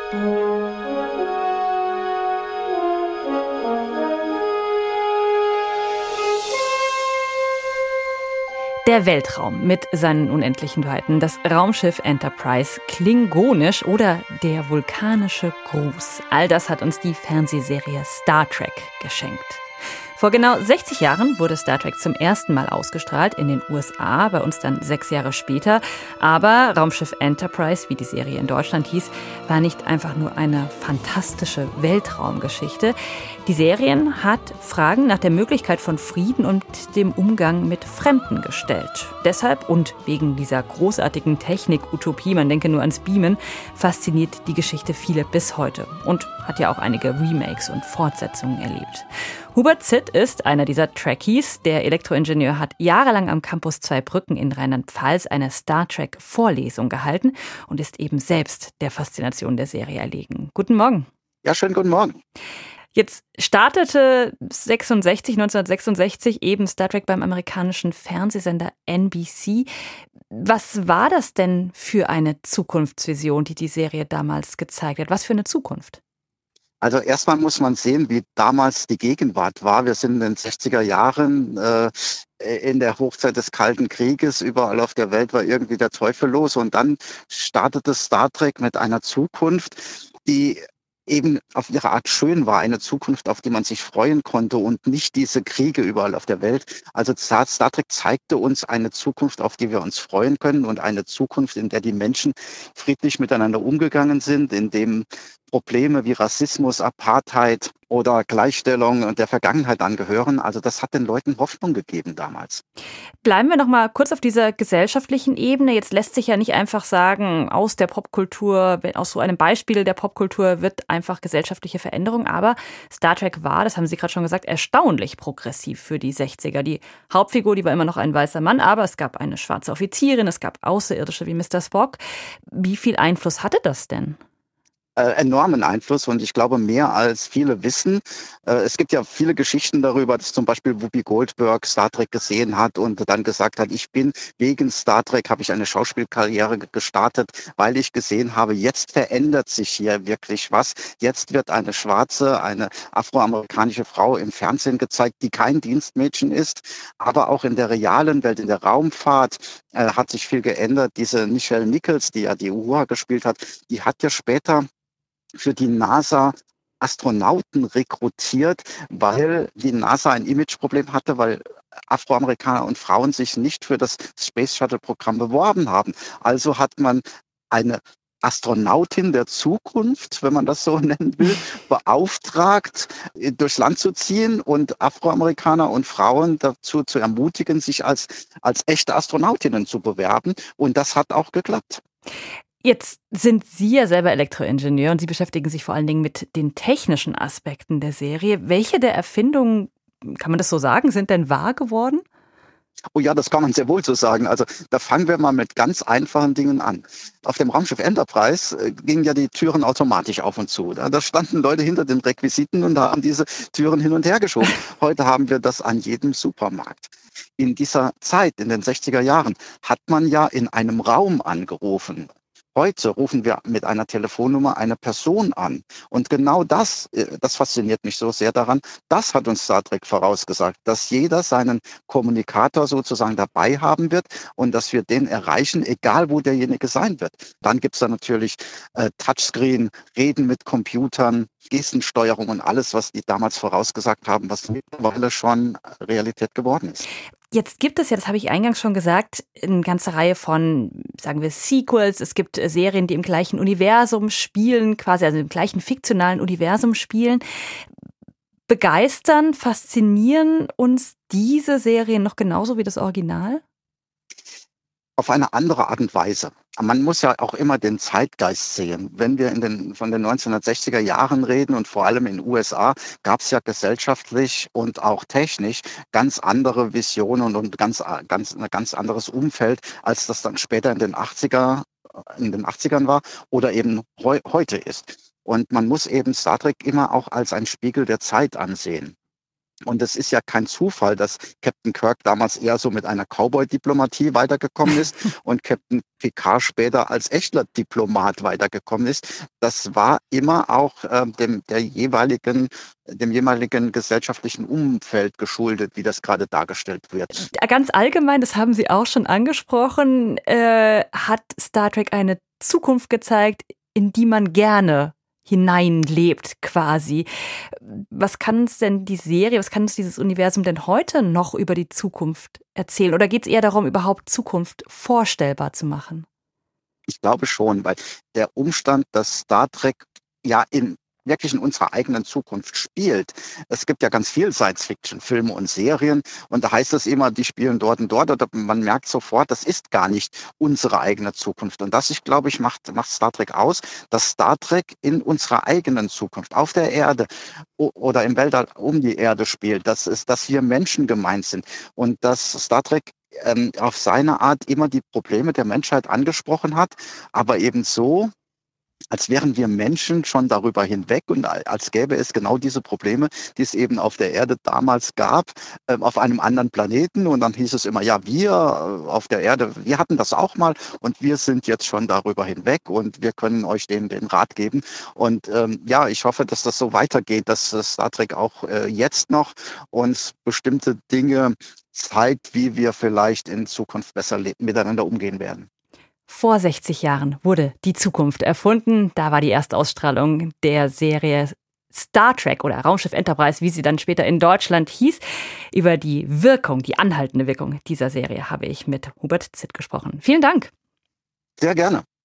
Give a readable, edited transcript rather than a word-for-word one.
Der Weltraum mit seinen unendlichen Weiten, das Raumschiff Enterprise, klingonisch oder der vulkanische Gruß. All das hat uns die Fernsehserie Star Trek geschenkt. Vor genau 60 Jahren wurde Star Trek zum ersten Mal ausgestrahlt in den USA, bei uns dann 6 Jahre später. Aber Raumschiff Enterprise, wie die Serie in Deutschland hieß, war nicht einfach nur eine fantastische Weltraumgeschichte. Die Serie hat Fragen nach der Möglichkeit von Frieden und dem Umgang mit Fremden gestellt. Deshalb und wegen dieser großartigen Technik-Utopie, man denke nur ans Beamen, fasziniert die Geschichte viele bis heute und hat ja auch einige Remakes und Fortsetzungen erlebt. Hubert Zitt ist einer dieser Trekkies. Der Elektroingenieur hat jahrelang am Campus Zweibrücken in Rheinland-Pfalz eine Star Trek-Vorlesung gehalten und ist eben selbst der Faszination der Serie erlegen. Guten Morgen. Ja, schönen guten Morgen. Jetzt startete 1966 eben Star Trek beim amerikanischen Fernsehsender NBC. Was war das denn für eine Zukunftsvision, die die Serie damals gezeigt hat? Was für eine Zukunft? Also erstmal muss man sehen, wie damals die Gegenwart war. Wir sind in den 60er Jahren in der Hochzeit des Kalten Krieges. Überall auf der Welt war irgendwie der Teufel los. Und dann startete Star Trek mit einer Zukunft, die eben auf ihre Art schön war, eine Zukunft, auf die man sich freuen konnte und nicht diese Kriege überall auf der Welt. Also Star Trek zeigte uns eine Zukunft, auf die wir uns freuen können und eine Zukunft, in der die Menschen friedlich miteinander umgegangen sind, in dem Probleme wie Rassismus, Apartheid oder Gleichstellung der Vergangenheit angehören. Also das hat den Leuten Hoffnung gegeben damals. Bleiben wir noch mal kurz auf dieser gesellschaftlichen Ebene. Jetzt lässt sich ja nicht einfach sagen, aus der Popkultur, aus so einem Beispiel der Popkultur wird einfach gesellschaftliche Veränderung. Aber Star Trek war, das haben Sie gerade schon gesagt, erstaunlich progressiv für die 60er. Die Hauptfigur, die war immer noch ein weißer Mann, aber es gab eine schwarze Offizierin, es gab Außerirdische wie Mr. Spock. Wie viel Einfluss hatte das denn? Enormen Einfluss und ich glaube mehr als viele wissen. Es gibt ja viele Geschichten darüber, dass zum Beispiel Whoopi Goldberg Star Trek gesehen hat und dann gesagt hat, ich bin wegen Star Trek, habe ich eine Schauspielkarriere gestartet, weil ich gesehen habe, jetzt verändert sich hier wirklich was. Jetzt wird eine schwarze, eine afroamerikanische Frau im Fernsehen gezeigt, die kein Dienstmädchen ist, aber auch in der realen Welt, in der Raumfahrt hat sich viel geändert. Diese Nichelle Nichols, die ja die Uhura gespielt hat, die hat ja später für die NASA Astronauten rekrutiert, weil die NASA ein Imageproblem hatte, weil Afroamerikaner und Frauen sich nicht für das Space Shuttle Programm beworben haben. Also hat man eine Astronautin der Zukunft, wenn man das so nennen will, beauftragt, durchs Land zu ziehen und Afroamerikaner und Frauen dazu zu ermutigen, sich als echte Astronautinnen zu bewerben. Und das hat auch geklappt. Jetzt sind Sie ja selber Elektroingenieur und Sie beschäftigen sich vor allen Dingen mit den technischen Aspekten der Serie. Welche der Erfindungen, kann man das so sagen, sind denn wahr geworden? Oh ja, das kann man sehr wohl so sagen. Also da fangen wir mal mit ganz einfachen Dingen an. Auf dem Raumschiff Enterprise gingen ja die Türen automatisch auf und zu. Da standen Leute hinter den Requisiten und haben diese Türen hin und her geschoben. Heute haben wir das an jedem Supermarkt. In dieser Zeit, in den 60er Jahren, hat man ja in einem Raum angerufen. Heute rufen wir mit einer Telefonnummer eine Person an. Und genau das fasziniert mich so sehr daran, das hat uns Star Trek vorausgesagt, dass jeder seinen Kommunikator sozusagen dabei haben wird und dass wir den erreichen, egal wo derjenige sein wird. Dann gibt's da natürlich Touchscreen, Reden mit Computern, Gestensteuerung und alles, was die damals vorausgesagt haben, was mittlerweile schon Realität geworden ist. Jetzt gibt es ja, das habe ich eingangs schon gesagt, eine ganze Reihe von, sagen wir, Sequels. Es gibt Serien, die im gleichen Universum spielen, quasi also im gleichen fiktionalen Universum spielen. Begeistern, faszinieren uns diese Serien noch genauso wie das Original? Auf eine andere Art und Weise. Man muss ja auch immer den Zeitgeist sehen. Wenn wir von den 1960er Jahren reden und vor allem in den USA, gab es ja gesellschaftlich und auch technisch ganz andere Visionen und ein ganz anderes Umfeld, als das dann später in den 80ern war oder eben heute ist. Und man muss eben Star Trek immer auch als ein Spiegel der Zeit ansehen. Und es ist ja kein Zufall, dass Captain Kirk damals eher so mit einer Cowboy-Diplomatie weitergekommen ist und Captain Picard später als echter Diplomat weitergekommen ist. Das war immer auch dem jeweiligen gesellschaftlichen Umfeld geschuldet, wie das gerade dargestellt wird. Ganz allgemein, das haben Sie auch schon angesprochen, hat Star Trek eine Zukunft gezeigt, in die man gerne hineinlebt quasi. Was kann uns denn die Serie, was kann uns dieses Universum denn heute noch über die Zukunft erzählen? Oder geht es eher darum, überhaupt Zukunft vorstellbar zu machen? Ich glaube schon, weil der Umstand, dass Star Trek ja wirklich in unserer eigenen Zukunft spielt. Es gibt ja ganz viel Science-Fiction-Filme und Serien und da heißt es immer, die spielen dort und dort oder man merkt sofort, das ist gar nicht unsere eigene Zukunft. Und das, ich glaube, macht Star Trek aus, dass Star Trek in unserer eigenen Zukunft auf der Erde oder im Weltall um die Erde spielt. Das ist, dass wir Menschen gemeint sind und dass Star Trek auf seine Art immer die Probleme der Menschheit angesprochen hat, aber eben so, als wären wir Menschen schon darüber hinweg und als gäbe es genau diese Probleme, die es eben auf der Erde damals gab, auf einem anderen Planeten. Und dann hieß es immer, ja, wir auf der Erde, wir hatten das auch mal und wir sind jetzt schon darüber hinweg und wir können euch den Rat geben. Und ja, ich hoffe, dass das so weitergeht, dass Star Trek auch jetzt noch uns bestimmte Dinge zeigt, wie wir vielleicht in Zukunft besser miteinander umgehen werden. Vor 60 Jahren wurde die Zukunft erfunden. Da war die Erstausstrahlung der Serie Star Trek oder Raumschiff Enterprise, wie sie dann später in Deutschland hieß. Über die Wirkung, die anhaltende Wirkung dieser Serie habe ich mit Hubert Zitt gesprochen. Vielen Dank. Sehr gerne.